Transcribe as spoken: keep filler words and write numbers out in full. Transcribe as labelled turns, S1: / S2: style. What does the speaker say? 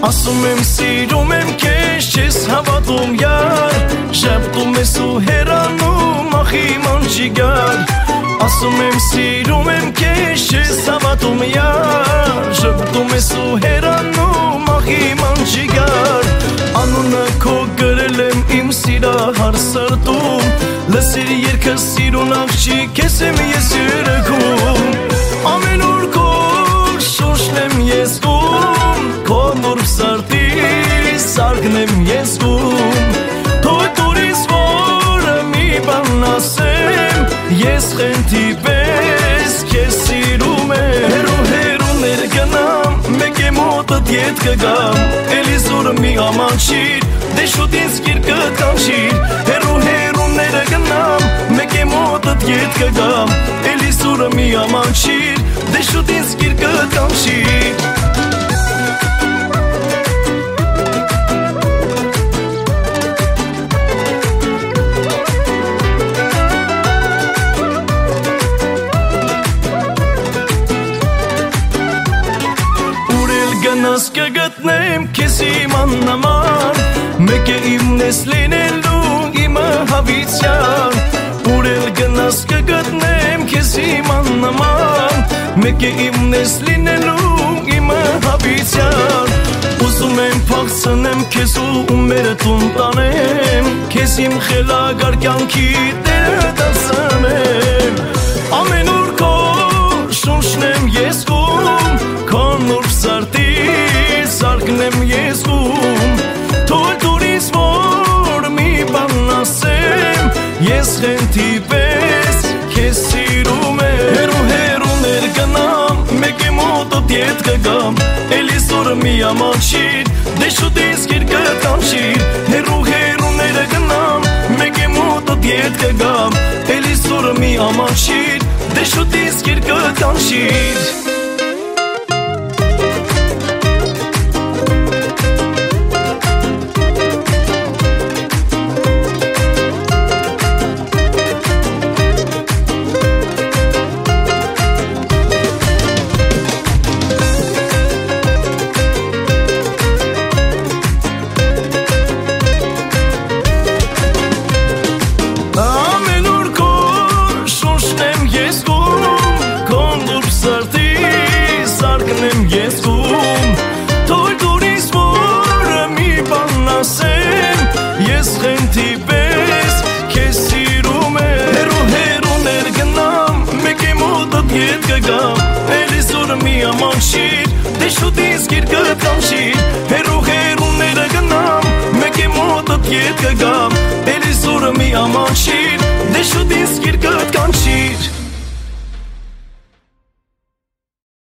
S1: Ասում եմ սիրում եմ քեզ, չես հավատում յար, շեպտում ես ու հեռանում, ախ իմ անջիգար։ Ասում եմ սիրում եմ քեզ, չես հավատում յար, շեպտում ես ու հեռանում, ախ իմ անջիգար։ Անունը քո գրել եմ իմ սիրահար սրտում, լսիր երգը սիրուն աղջիկ, քեզ եմ ես երգում։ Ամեն օր քո շունչն եմ ես զգում, քո նուրբ սրտի սարգն եմ ես զգում։ Թող տուրից որ մի բան ասեմ, ես խենթի պես քեզ սիրում եմ։ Հեռու հեռու ներգնամ, մեկ է մոտդ ետ կգամ, էլի զորը մի ամանչիր, դե շուտ ինձ գիրկը կանչիր։ Հեռու հեռու ներգնամ, մեկ է մոտդ ետ կգամ, էլի զորը մի ամանչիր, դե շուտ ինձ գիրկը կանչիր։ Գնաս կգտնեմ քեզ իմ աննման, մեկ է իմն ես լինելու իմը հավիցյան։ Ուր էլ գնաս կգտնեմ քեզ իմ աննման, մեկ է իմն ես լինելու իմը հավիցյան։ Ուզում եմ փախցնեմ քեզ ու մերը տուն տանեմ, քեզ իմ խելագար կյանքի տերը դարձնեմ։ Ամեն օր քո շունչն եմ ես զգում, քո նուրբ սրտի սարգն եմ ես զգում։ Թող տուրից որ մի բան ասեմ, ես խենթի պես քեզ սիրում եմ։ Հեռու հեռու ներգնամ, մեկ է մոտդ ետ կգամ, էլի զորը մի ամանչիր, դե շուտ ինձ գիրկը կանչիր։ Հեռու հեռու ներգնամ, մեկ է մոտդ ետ կգամ, էլի զորը մի ամանչիր, դե շուտ ինձ գիրկը կանչիր։ Ես գում, թող տուրից որ մի բան ասեմ, ես խենթի պես քեզ սիրում եմ։ Հեռու հեռու ներգնամ, մեկ է մոտդ ետ կգամ, էլի զորը մի ամանչիր, դե շուտ ինձ գիրկը կանչիր։ Հեռու հեռու ներգնամ, մեկ է մոտդ ետ կգամ, էլի զորը մի ամանչիր, դե շուտ ինձ գիրկը կանչիր։